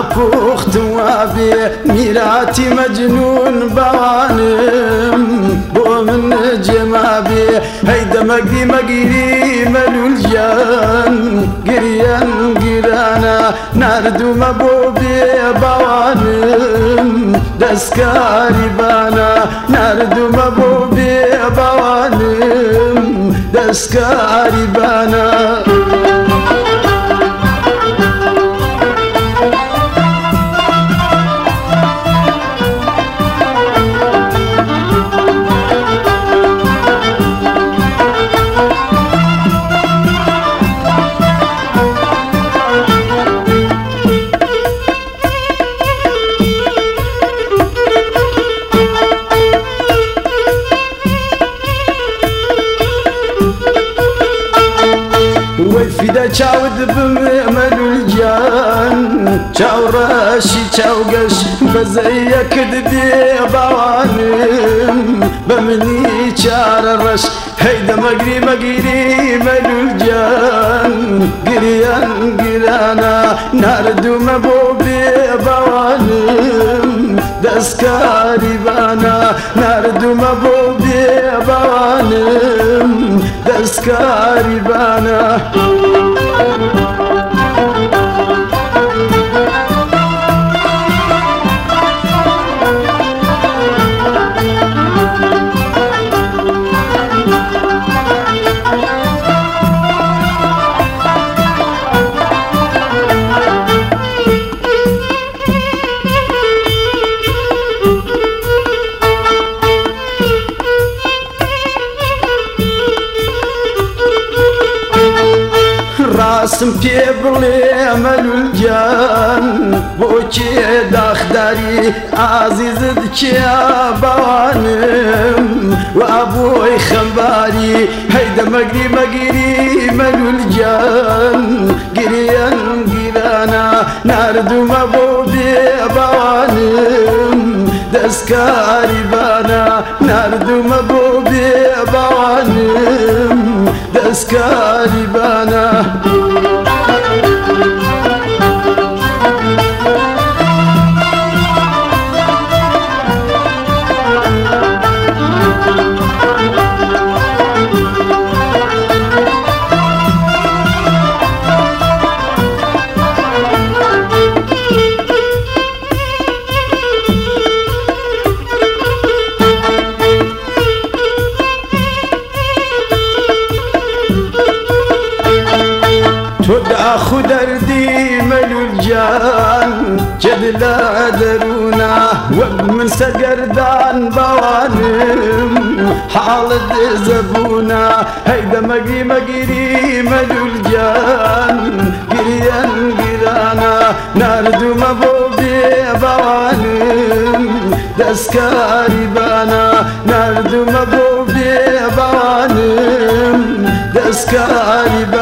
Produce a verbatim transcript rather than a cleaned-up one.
پوخت وابێ میراتی مەجنون باوانم بۆ من جێما بێ هەی دەمەگری مەگیری مەلولگیان گریان گیرانە نردومە بۆ بێ باوانم دەستکاری بانە نردومە بۆ بێ باوانم دەستکاری بانە وەفیدە چاوت بمەلولگیان چاوڕەشی چاوگەش بەزەیەکت بێ باوانم بە منی چارە ڕەش هەی دەمەگری مەگیری مەلولگیان گریان گیرانە نردومە بۆ بێ باوانم دەستکاری بانە نردومە بۆ بێ باوانم دەستکاری بانە ڕاستم پێ بڵێ مەلولگیان بۆ کێ داخداری ئازیزت کێ باوانم وا بۆی خەمباری هەی دەمەگری مەگیری مەلولگیان گریان گیرانە نردومە بۆ بێ باوانم دەستکاری بانە نردومە بۆ بێ باوانم دەستکاری بانە تۆ داخ و دەردی مەلولگیان جێت لە دەروونە وەک من سەرگەردان باوانم حاڵت زەبوونە هەی دەمەگری مەگیری مەلولگیان گریان گیرانە نردومە بۆ بێ باوانم دەستکاری بانە نردومە بۆ بێ باوانم دەستکاری بانە